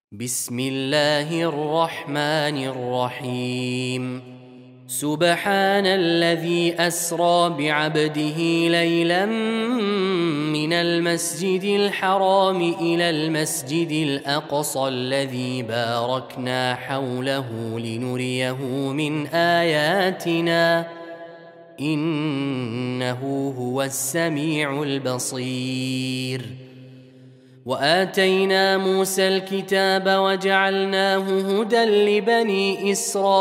بسم الله الرحمن الرحيم. سبحان الذي أسرى بعبده ليلا من المسجد الحرام إلى المسجد الأقصى الذي باركنا حوله لنريه من آياتنا إنه هو السميع البصير. وآتينا موسى الكتاب وجعلناه هدى لبني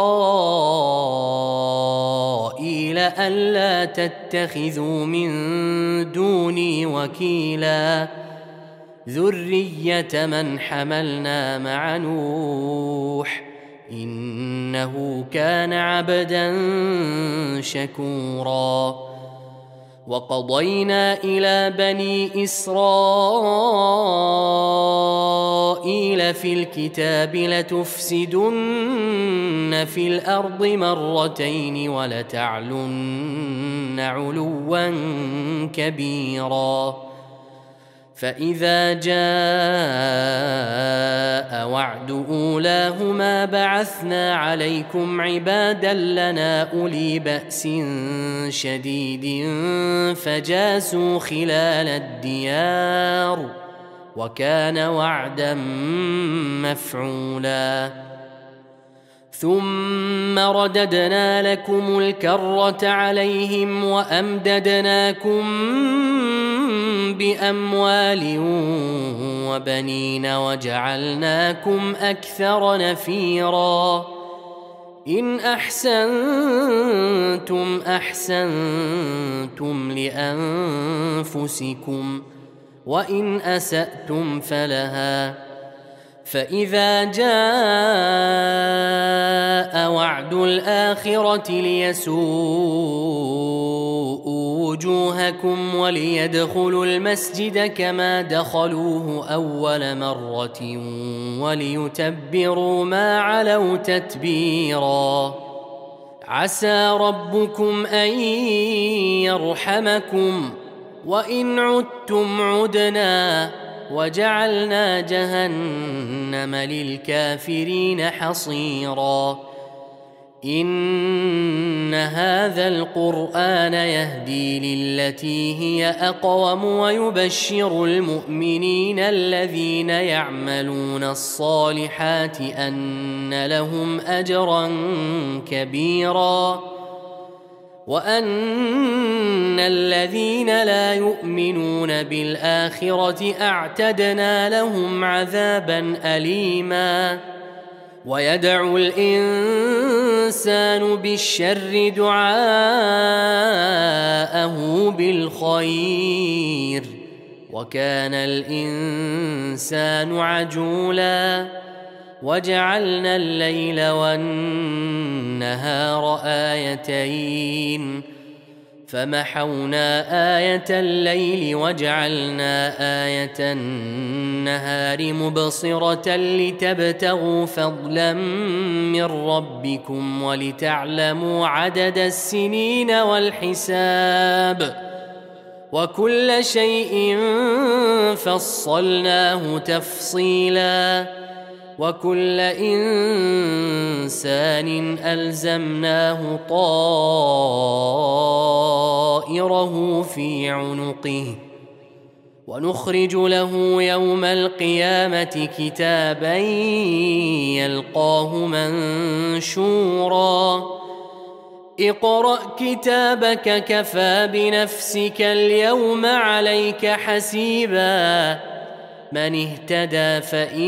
إسرائيل ألا تتخذوا من دوني وكيلا ذرية من حملنا مع نوح إنه كان عبدا شكورا. وقضينا إلى بني إسرائيل في الكتاب لتفسدن في الأرض مرتين ولتعلن علوا كبيرا. فإذا جاء وعد أولاهما بعثنا عليكم عبادا لنا أولي بأس شديد فجاسوا خلال الديار وكان وعدا مفعولا. ثم رددنا لكم الكرة عليهم وأمددناكم بأموال وبنين وجعلناكم أكثر نفيرا. إن أحسنتم أحسنتم لأنفسكم وإن أسأتم فلها. فإذا جاء وعد الآخرة ليسوءوا وجوهكم وليدخلوا المسجد كما دخلوه أول مرة وليتبروا ما علوا تتبيرا. عسى ربكم أن يرحمكم وإن عدتم عدنا وجعلنا جهنم للكافرين حصيرا. إن هذا القرآن يهدي للتي هي أقوم ويبشر المؤمنين الذين يعملون الصالحات أن لهم أجرا كبيرا وأن الذين لا يؤمنون بالآخرة أعتدنا لهم عذابا أليما. ويدعو الإنسان بالشر دعاءه بالخير وكان الإنسان عجولا. وجعلنا الليل والنهار آيتين فمحونا آية الليل وجعلنا آية النهار مبصرة لتبتغوا فضلا من ربكم ولتعلموا عدد السنين والحساب وكل شيء فصلناه تفصيلا. وكل إنسان ألزمناه طائره في عنقه ونخرج له يوم القيامة كتابا يلقاه منشورا. اقرأ كتابك كفى بنفسك اليوم عليك حسيبا. من اهتدى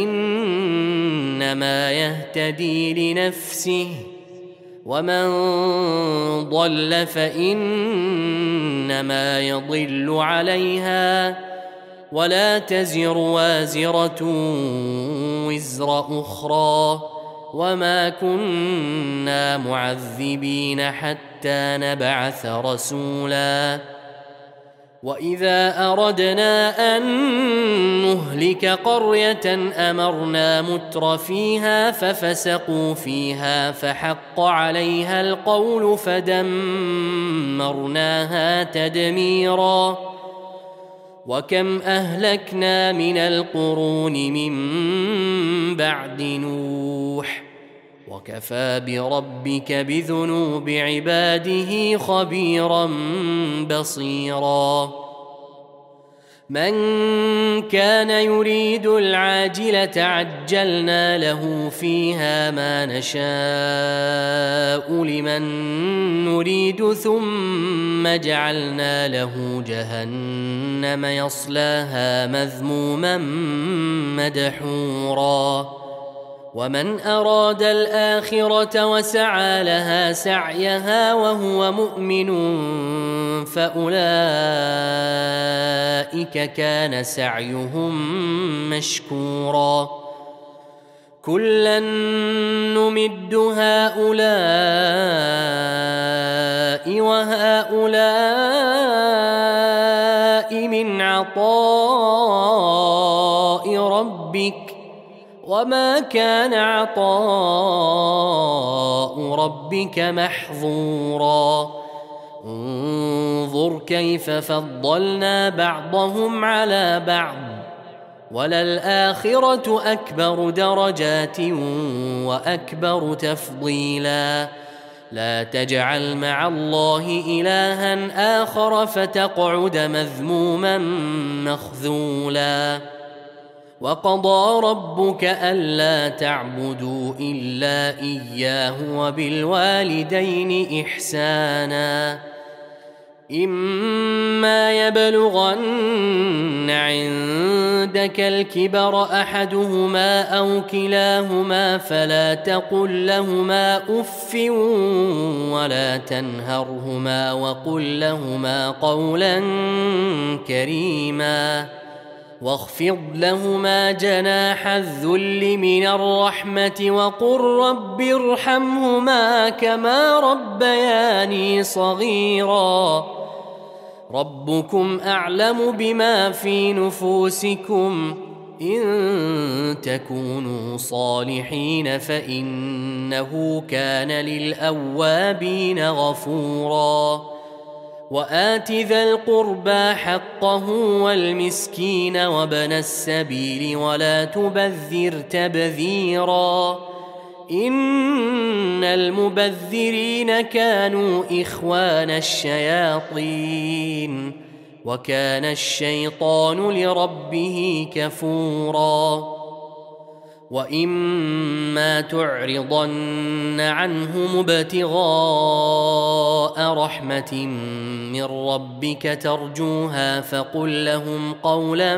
فإنما يهتدي لنفسه ومن ضل فإنما يضل عليها ولا تزر وازرة وزر أخرى وما كنا معذبين حتى نبعث رسولا. وإذا أردنا أن نهلك قرية أمرنا متر فيها ففسقوا فيها فحق عليها القول فدمرناها تدميرا. وكم أهلكنا من القرون من بعد نوح وكفى بربك بذنوب عباده خبيرا بصيرا من كان يريد العاجلة عجلنا له فيها ما نشاء لمن نريد ثم جعلنا له جهنم يصلاها مذموما مدحورا ومن أراد الآخرة وسعى لها سعيها وهو مؤمن فأولئك كان سعيهم مشكورا كلا نمد هؤلاء وهؤلاء من عطاء ربك وما كان عطاء ربك محظورا انظر كيف فضلنا بعضهم على بعض وللآخرة أكبر درجات وأكبر تفضيلا لا تجعل مع الله إلها آخر فتقعد مذموما مخذولا وقضى ربك ألا تعبدوا إلا إياه وبالوالدين إحسانا إما يبلغن عندك الكبر أحدهما أو كلاهما فلا تقل لهما أف ولا تنهرهما وقل لهما قولا كريما واخفض لهما جناح الذل من الرحمة وقل رب ارحمهما كما ربياني صغيرا ربكم أعلم بما في نفوسكم إن تكونوا صالحين فإنه كان للأوابين غفورا وآت ذا القربى حقه والمسكين وابن السبيل ولا تبذر تبذيرا إن المبذرين كانوا إخوان الشياطين وكان الشيطان لربه كفورا وإما تعرضن عنهم ابتغاء رحمة من ربك ترجوها فقل لهم قولا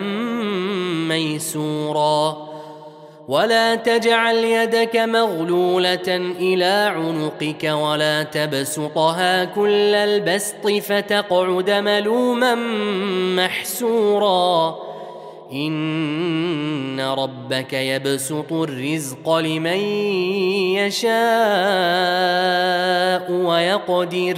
ميسورا ولا تجعل يدك مغلولة إلى عنقك ولا تبسطها كل البسط فتقعد ملوما محسورا إن ربك يبسط الرزق لمن يشاء ويقدر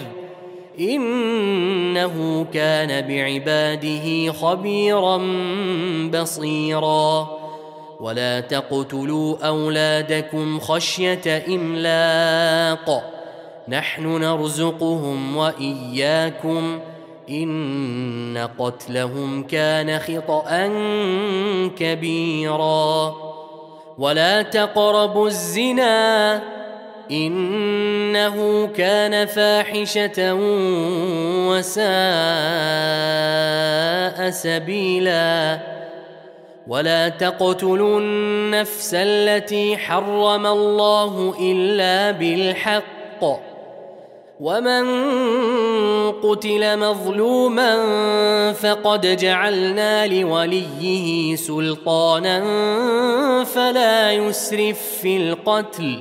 إنه كان بعباده خبيرا بصيرا ولا تقتلوا أولادكم خشية إملاق نحن نرزقهم وإياكم إن قتلهم كان خطأ كبيرا ولا تقربوا الزنا إنه كان فاحشة وساء سبيلا ولا تقتلوا النفس التي حرم الله إلا بالحق ومن قتل مظلوما فقد جعلنا لوليه سلطانا فلا يسرف في القتل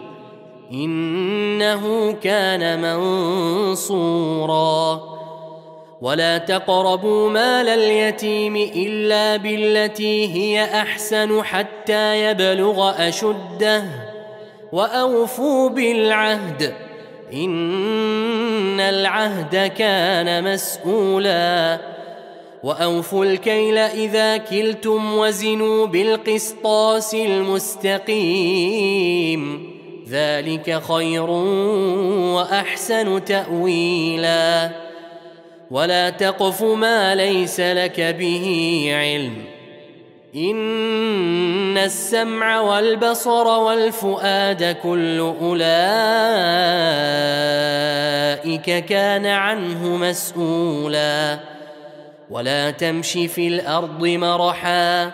إنه كان منصورا ولا تقربوا مال اليتيم إلا بالتي هي أحسن حتى يبلغ أشده وأوفوا بالعهد إن العهد كان مسؤولا وأوفوا الكيل إذا كلتم وزنوا بالقسطاس المستقيم ذلك خير وأحسن تأويلا ولا تقف ما ليس لك به علم. إن السمع والبصر والفؤاد كل أولئك كان عنه مسؤولا. ولا تمش في الأرض مرحا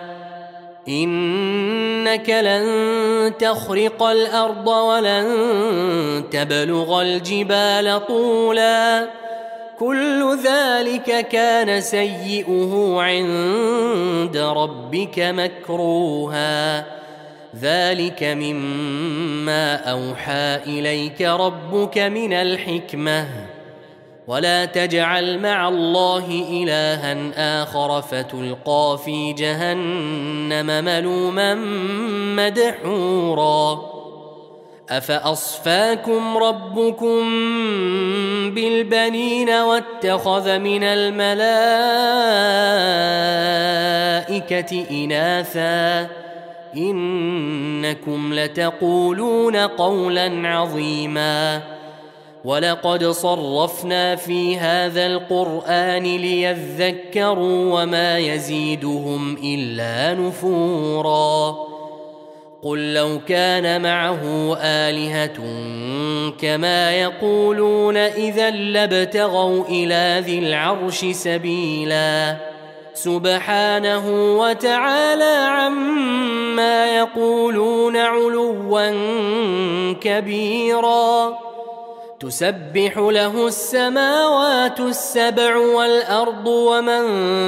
إنك لن تخرق الأرض ولن تبلغ الجبال طولا. كل ذلك كان سيئه عند ربك مكروها. ذلك مما أوحى إليك ربك من الحكمة. ولا تجعل مع الله إلها آخر فتلقى في جهنم ملوما مدحورا. أفأصفاكم ربكم بالبنين واتخذ من الملائكة إناثا إنكم لتقولون قولا عظيما. ولقد صرفنا في هذا القرآن ليذكروا وما يزيدهم إلا نفورا. قل لو كان معه آلهة كما يقولون إذا لابتغوا إلى ذي العرش سبيلا. سبحانه وتعالى عما يقولون علوا كبيرا. تسبح له السماوات السبع والأرض ومن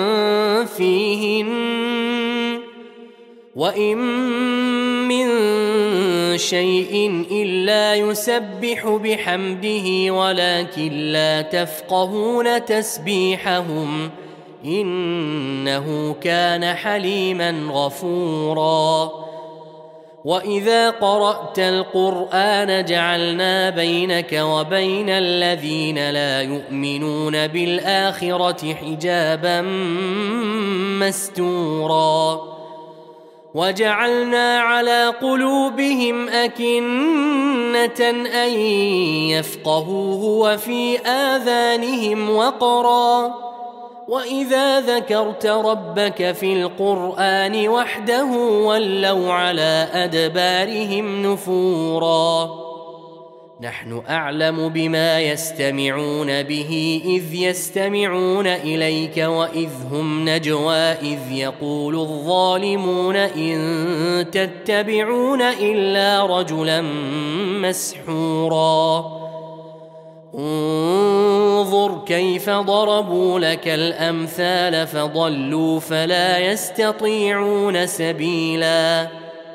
فيهن وإن من شيء إلا يسبح بحمده ولكن لا تفقهون تسبيحهم إنه كان حليما غفورا. وإذا قرأت القرآن جعلنا بينك وبين الذين لا يؤمنون بالآخرة حجابا مستورا. وجعلنا على قلوبهم أكنة أن يفقهوه وفي آذانهم وقرا. وإذا ذكرت ربك في القرآن وحده ولوا على أدبارهم نفورا. نحن أعلم بما يستمعون به إذ يستمعون إليك وإذ هم نجوى إذ يقول الظالمون إن تتبعون إلا رجلا مسحورا. انظر كيف ضربوا لك الأمثال فضلوا فلا يستطيعون سبيلا.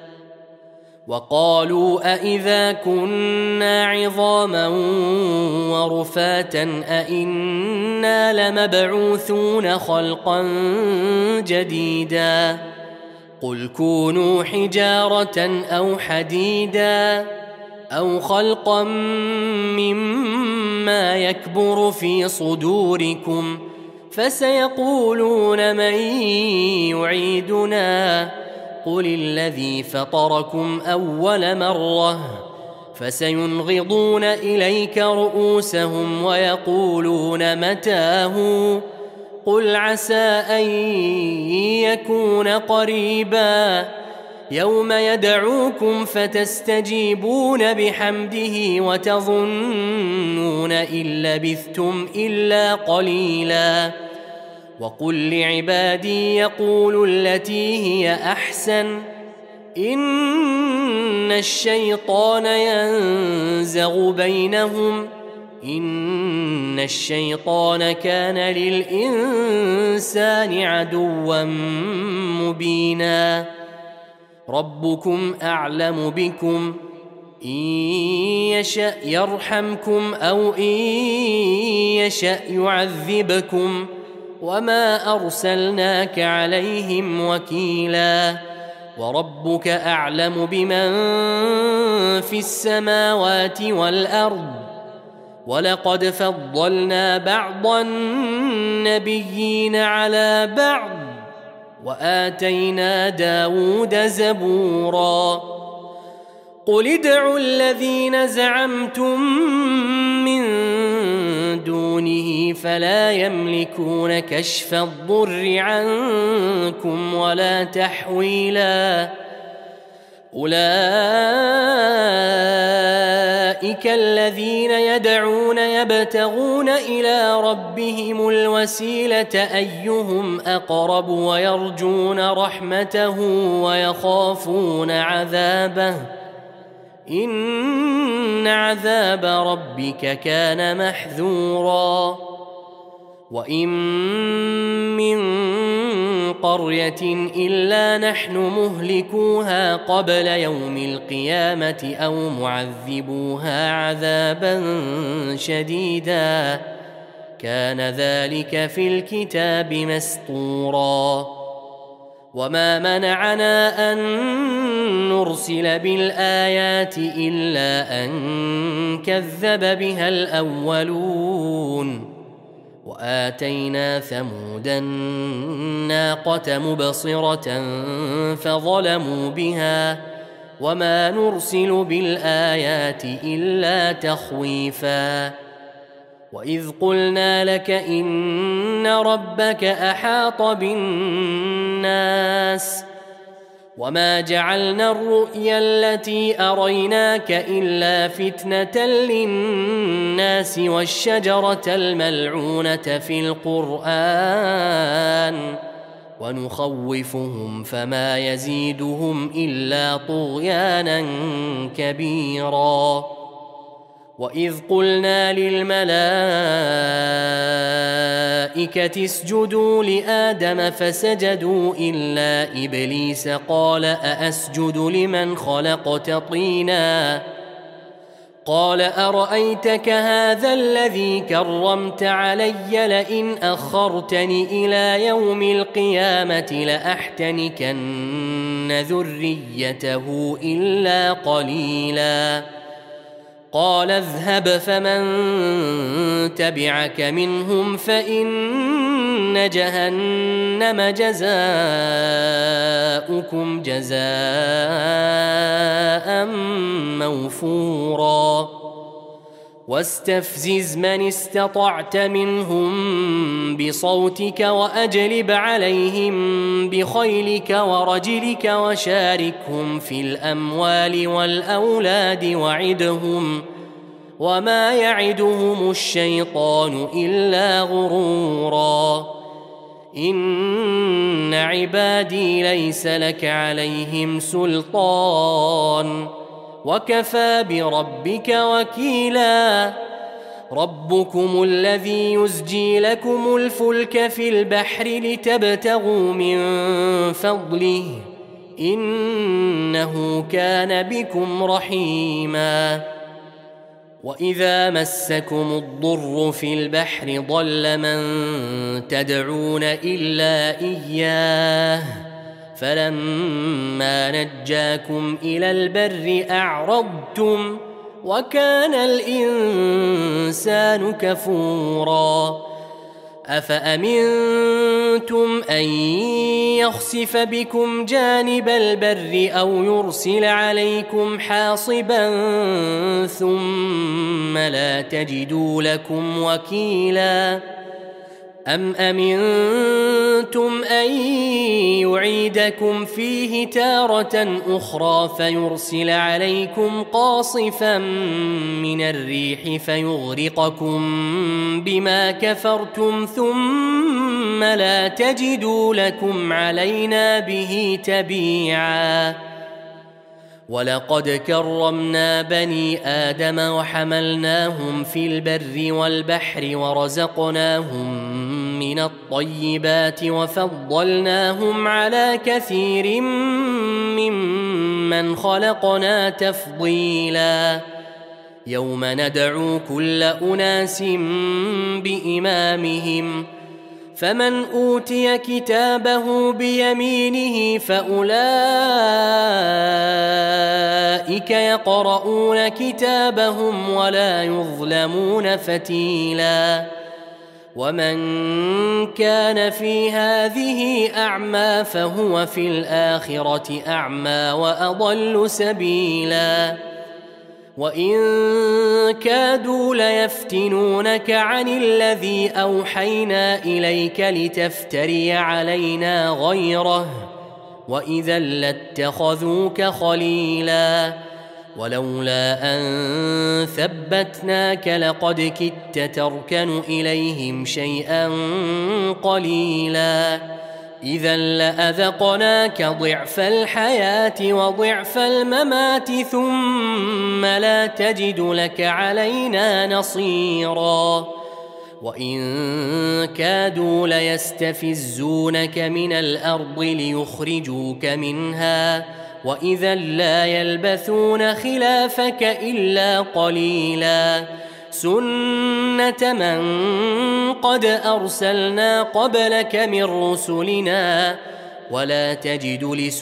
وقالوا أإذا كنا عظاما ورفاتا أإنا لمبعوثون خلقا جديدا. قل كونوا حجارة أو حديدا أو خلقا مما يكبر في صدوركم فسيقولون من يعيدنا قل الذي فطركم أول مرة فسينغضون إليك رؤوسهم ويقولون متاه قل عسى أن يكون قريبا. يوم يدعوكم فتستجيبون بحمده وتظنون إن لبثتم إلا قليلا. وقل لعبادي يقولوا التي هي أحسن إن الشيطان ينزغ بينهم إن الشيطان كان للإنسان عدوا مبينا. ربكم أعلم بكم إن يشأ يرحمكم أو إن يشأ يعذبكم وما أرسلناك عليهم وكيلا. وربك أعلم بمن في السماوات والأرض ولقد فضلنا بعض النبيين على بعض وآتينا داود زبورا. قل ادعوا الذين زعمتم من دونه فلا يملكون كشف الضر عنكم ولا تحويلا أولئك الذين يدعون يبتغون إلى ربهم الوسيلة أيهم أقرب ويرجون رحمته ويخافون عذابه إن عذاب ربك كان محذورا وإن من قرية إلا نحن مهلكوها قبل يوم القيامة أو معذبوها عذابا شديدا كان ذلك في الكتاب مسطورا وما منعنا أن نرسل بالآيات إلا أن كذب بها الأولون وآتينا ثمود الناقة مبصرة فظلموا بها وما نرسل بالآيات إلا تخويفا وإذ قلنا لك إن ربك أحاط بالناس وما جعلنا الرؤيا التي أريناك إلا فتنة للناس والشجرة الملعونة في القرآن ونخوفهم فما يزيدهم إلا طغيانا كبيرا وإذ قلنا للملائكة اسجدوا لآدم فسجدوا إلا إبليس قال أأسجد لمن خلقت طينا قال أرأيتك هذا الذي كرمت علي لئن أخرتني إلى يوم القيامة لأحتنكن ذريته إلا قليلا قال اذهب فمن تبعك منهم فإن جهنم جزاؤكم جزاء موفورا واستفزز من استطعت منهم بصوتك وأجلب عليهم بخيلك ورجلك وشاركهم في الأموال والأولاد وعدهم وما يعدهم الشيطان إلا غرورا إن عبادي ليس لك عليهم سلطان وكفى بربك وكيلا ربكم الذي يزجي لكم الفلك في البحر لتبتغوا من فضله إنه كان بكم رحيما وإذا مسكم الضر في البحر ضل من تدعون إلا إياه فلما نجاكم إلى البر أعرضتم وكان الإنسان كفورا أفأمنتم أن يخسف بكم جانب البر أو يرسل عليكم حاصبا ثم لا تجدوا لكم وكيلا أم أمنتم أن يعيدكم فيه تارة أخرى فيرسل عليكم قاصفا من الريح فيغرقكم بما كفرتم ثم لا تجدوا لكم علينا به تبيعا ولقد كرمنا بني آدم وحملناهم في البر والبحر ورزقناهم من الطيبات وفضلناهم على كثير ممن خلقنا تفضيلا يوم ندعو كل أناس بإمامهم فمن أوتي كتابه بيمينه فأولئك يقرؤون كتابهم ولا يظلمون فتيلا ومن كان في هذه أعمى فهو في الآخرة أعمى وأضل سبيلا وإن كادوا ليفتنونك عن الذي أوحينا إليك لتفتري علينا غيره وإذا لاتخذوك خليلا ولولا أن ثبتناك لقد كدت تركن إليهم شيئا قليلا إذا لأذقناك ضعف الحياة وضعف الممات ثم لا تجد لك علينا نصيرا وإن كادوا ليستفزونك من الأرض ليخرجوك منها وإذا لا يلبثون خلافك إلا قليلا سنة من قد أرسلنا قبلك من رسلنا ولا تجد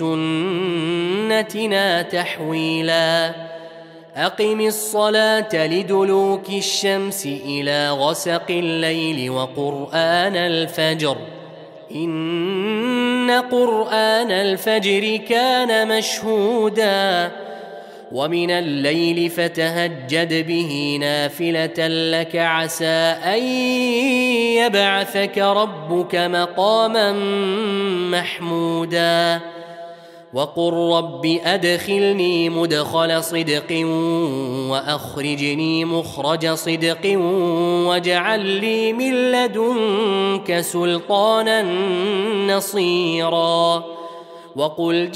لسنتنا تحويلا أقم الصلاة لدلوك الشمس إلى غسق الليل وقرآن الفجر إن قرآن الفجر كان مشهودا ومن الليل فتهجد به نافلة لك عسى أن يبعثك ربك مقاما محمودا وقل رب أدخلني مدخل صدق وأخرجني مخرج صدق واجعل لي من لدنك سلطانا نصيرا وقل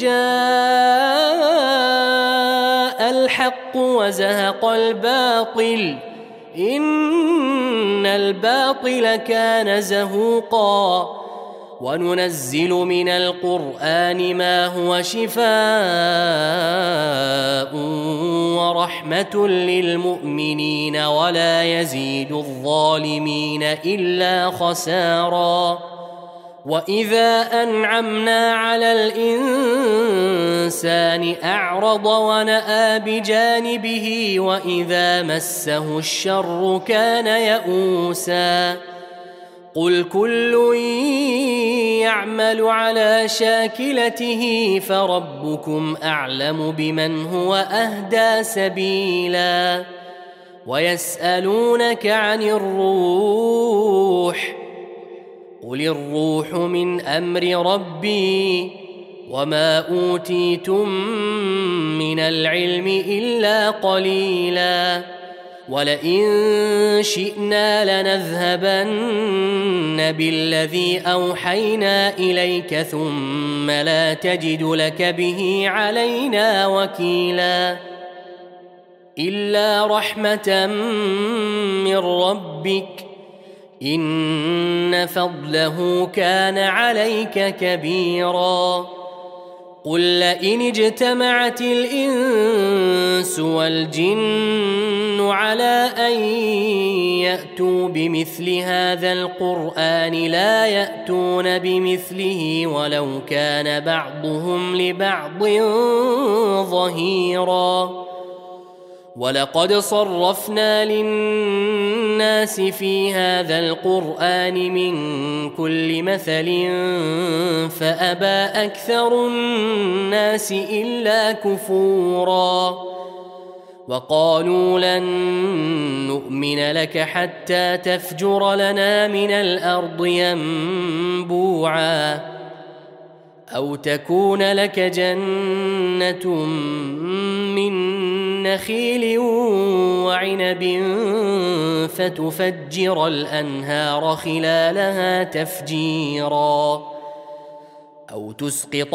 جاء الحق وزهق الباطل إن الباطل كان زهوقا وننزل من القرآن ما هو شفاء ورحمة للمؤمنين ولا يزيد الظالمين إلا خسارا وإذا أنعمنا على الإنسان أعرض ونأى بجانبه وإذا مسه الشر كان يئوسا قل كل يعمل على شاكلته فربكم أعلم بمن هو أهدى سبيلا ويسألونك عن الروح قل الروح من أمر ربي وما أوتيتم من العلم إلا قليلا ولئن شئنا لنذهبن بالذي أوحينا إليك ثم لا تجد لك به علينا وكيلا إلا رحمة من ربك إن فضله كان عليك كبيرا قل لئن اجتمعت الإنس والجن على أن يأتوا بمثل هذا القرآن لا يأتون بمثله ولو كان بعضهم لبعض ظهيرا ولقد صرفنا للناس في هذا القرآن من كل مثل فأبى أكثر الناس إلا كفورا وقالوا لن نؤمن لك حتى تفجر لنا من الأرض ينبوعا أو تكون لك جنة من نخيل وعنب فتفجر الأنهار خلالها تفجيرا أو تسقط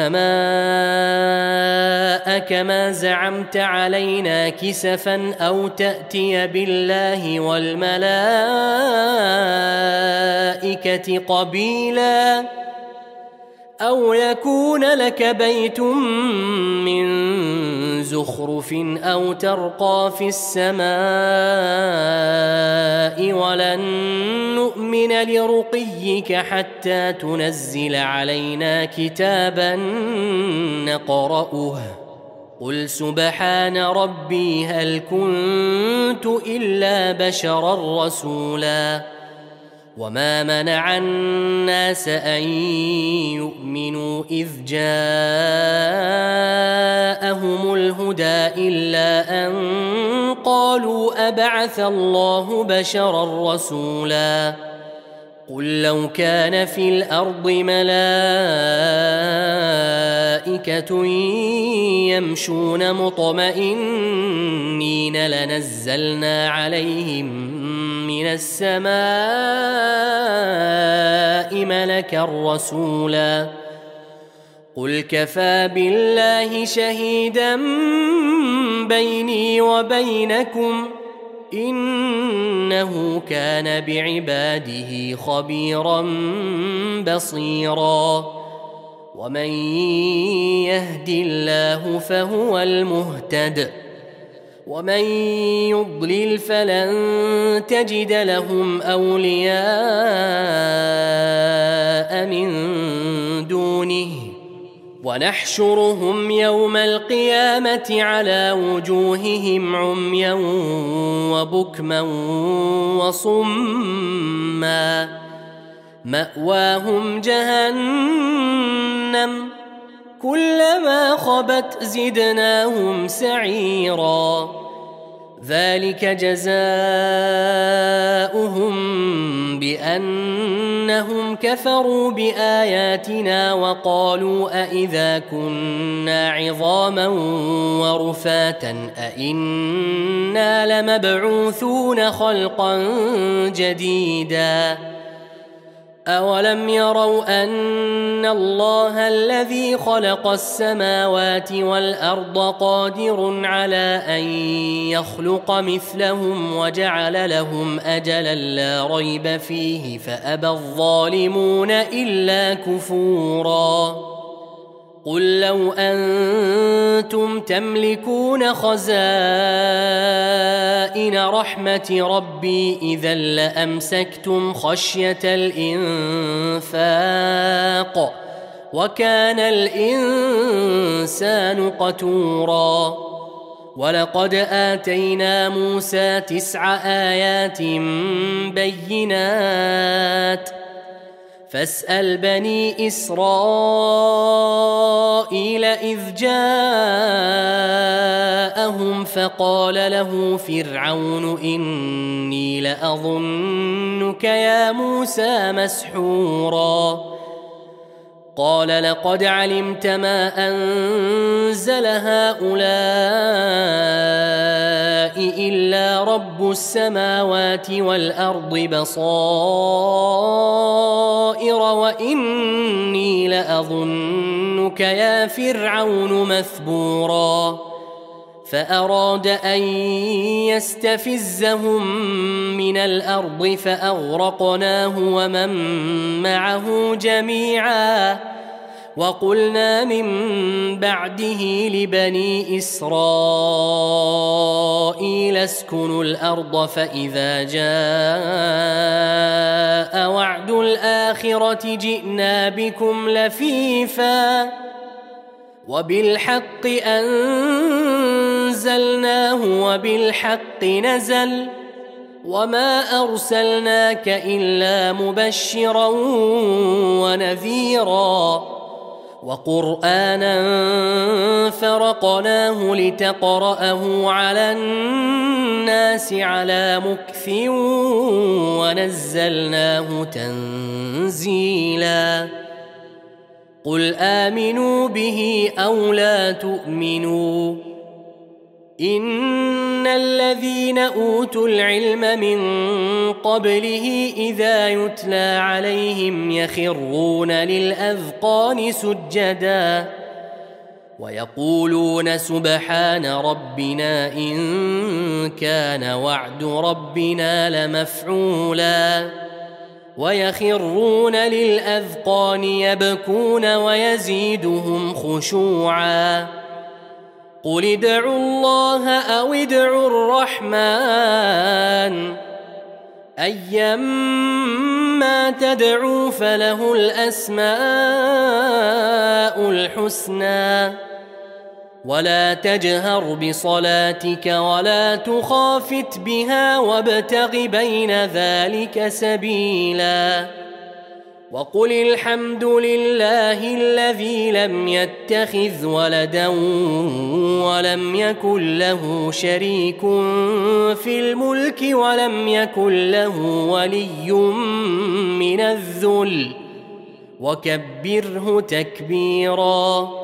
السماء كما زعمت علينا كسفا أو تأتي بالله والملائكة قبيلا أو يكون لك بيت من زخرف أو ترقى في السماء ولن نؤمن لرقيك حتى تنزل علينا كتابا نقرأه قل سبحان ربي هل كنت إلا بشرا رسولا وما منع الناس أن يؤمنوا إذ جاءهم الهدى إلا أن قالوا أبعث الله بشرا رسولا قل لو كان في الأرض ملائكة يمشون مطمئنين لنزلنا عليهم من السماء ملكا رسولا قل كفى بالله شهيدا بيني وبينكم إنه كان بعباده خبيرا بصيرا ومن يهد الله فهو المهتد ومن يضلل فلن تجد لهم أولياء من دونه ونحشرهم يوم القيامة على وجوههم عميا وبكما وصما مأواهم جهنم كلما خبت زدناهم سعيرا ذلك جزاؤهم بأنهم كفروا بآياتنا وقالوا أإذا كنا عظاما ورفاتا أإنا لمبعوثون خلقا جديدا أولم يروا أن الله الذي خلق السماوات والأرض قادر على أن يخلق مثلهم وجعل لهم أجلا لا ريب فيه فأبى الظالمون إلا كفورا قل لو أنتم تملكون خزائن رحمة ربي إذا لأمسكتم خشية الإنفاق وكان الإنسان قتورا ولقد آتينا موسى 9 آيات بينات فاسأل بني إسرائيل إذ جاءهم فقال له فرعون إني لأظنك يا موسى مسحورا قال لقد علمت ما أنزل هؤلاء إلا رب السماوات والأرض بصائر وإني لأظنك يا فرعون مثبورا فأراد أن يستفزهم من الأرض فأغرقناه ومن معه جميعا وقلنا من بعده لبني إسرائيل اسكنوا الأرض فإذا جاء وعد الآخرة جئنا بكم لفيفا وبالحق أنزلناه وبالحق نزل وما أرسلناك إلا مبشرا ونذيرا وقرآنا فرقناه لتقرأه على الناس على مكث ونزلناه تنزيلا قل آمنوا به أو لا تؤمنوا إن الذين أوتوا العلم من قبله إذا يتلى عليهم يخرون للأذقان سجدا ويقولون سبحان ربنا إن كان وعد ربنا لمفعولا ويخرون للأذقان يبكون ويزيدهم خشوعا قل ادعوا الله أو ادعوا الرحمن أيما تدعوا فله الأسماء الحسنى ولا تجهر بصلاتك ولا تخافت بها وابتغ بين ذلك سبيلا وقل الحمد لله الذي لم يتخذ ولدا ولم يكن له شريك في الملك ولم يكن له ولي من الذل وكبره تكبيرا.